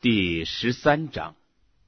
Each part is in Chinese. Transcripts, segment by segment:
第13章。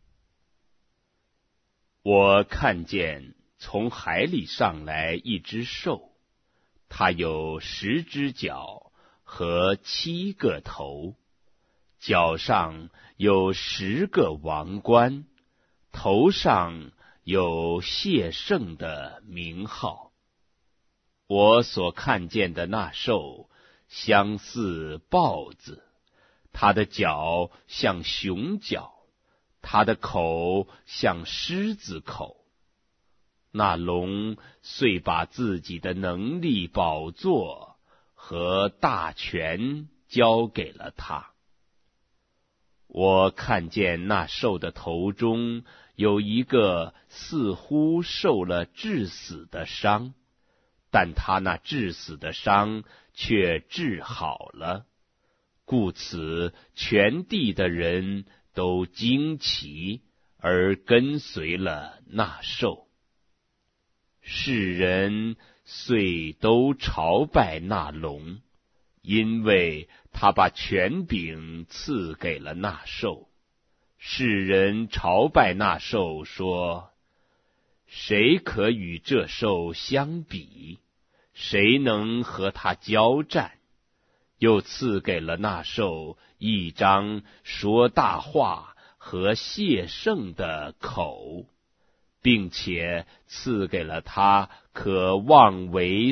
我看见从海里上来一只兽，它有10只脚和7个头，脚上有10个王冠，头上有谢圣的名号。我所看见的那兽相似豹子，它的脚像熊脚，它的口像狮子口。那龙遂把自己的能力、宝座和大权交给了他。我看见那兽的头中有一个似乎受了致死的伤，但他那致死的伤却治好了，故此全地的人都惊奇，而跟随了那兽。世人遂都朝拜那龙，因为他把权柄赐给了那兽。世人朝拜那兽，说：谁可与这兽相比？谁能和他交战？又赐给了那兽一张说大话和谢圣的口，并且赐给了他可妄为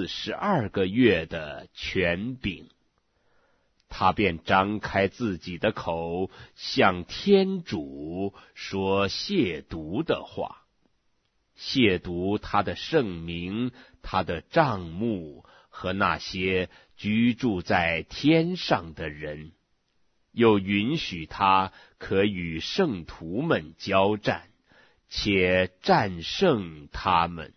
42个月的权柄。他便张开自己的口，向天主说亵渎的话，亵渎他的圣名、他的帐幕和那些居住在天上的人，又允许他可与圣徒们交战，且战胜他们。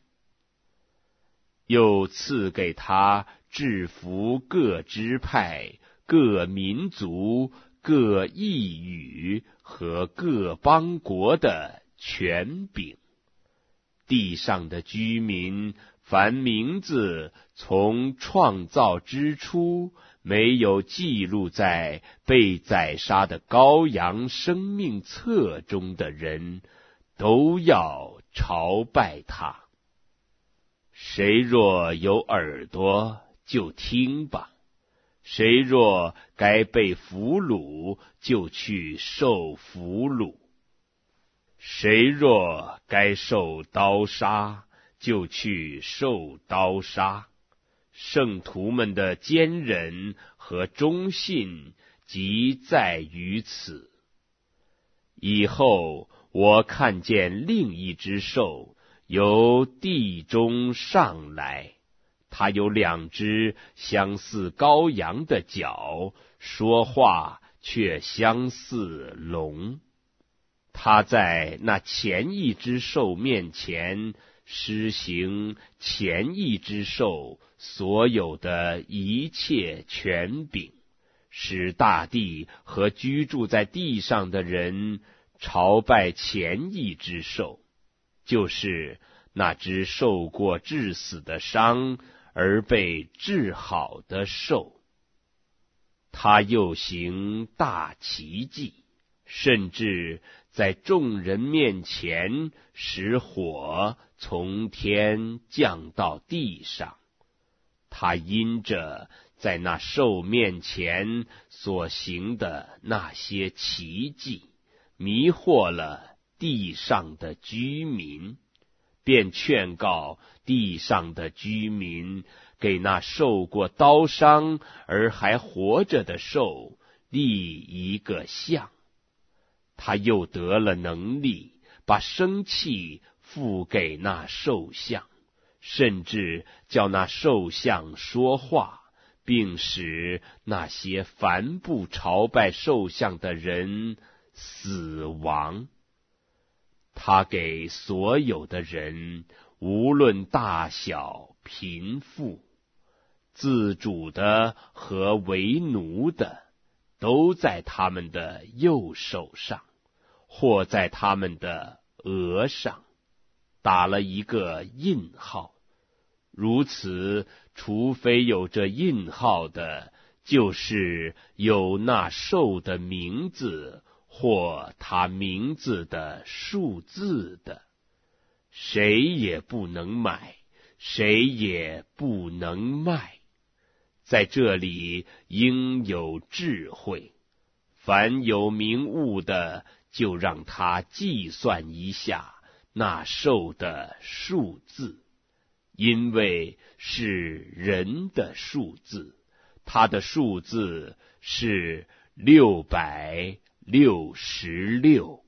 又赐给他制服各支派、各民族、各异语和各邦国的权柄。地上的居民，凡名字从创造之初没有记录在被宰杀的羔羊生命册中的人，都要朝拜他。谁若有耳朵，就听吧；谁若该被俘虏，就去受俘虏；谁若该受刀杀，就去受刀杀。圣徒们的坚忍和忠信即在于此。以后我看见另一只兽由地中上来，它有2只相似羔羊的脚，说话却相似龙。他在那前一只兽面前施行前一只兽所有的一切权柄，使大地和居住在地上的人朝拜前一只兽，就是那只受过致死的伤而被治好的兽。他又行大奇迹，甚至在众人面前使火从天降到地上。他因着在那兽面前所行的那些奇迹，迷惑了地上的居民，便劝告地上的居民，给那受过刀伤而还活着的兽立一个像。他又得了能力，把生气付给那兽像，甚至叫那兽像说话，并使那些凡不朝拜兽像的人死亡。他给所有的人，无论大小贫富，自主的和为奴的，都在他们的右手上，或在他们的额上打了一个印号。如此，除非有这印号的，就是有那兽的名字或他名字的数字的，谁也不能买，谁也不能卖。在这里应有智慧，凡有名物的，就让他计算一下那兽的数字，因为是人的数字，它的数字是666。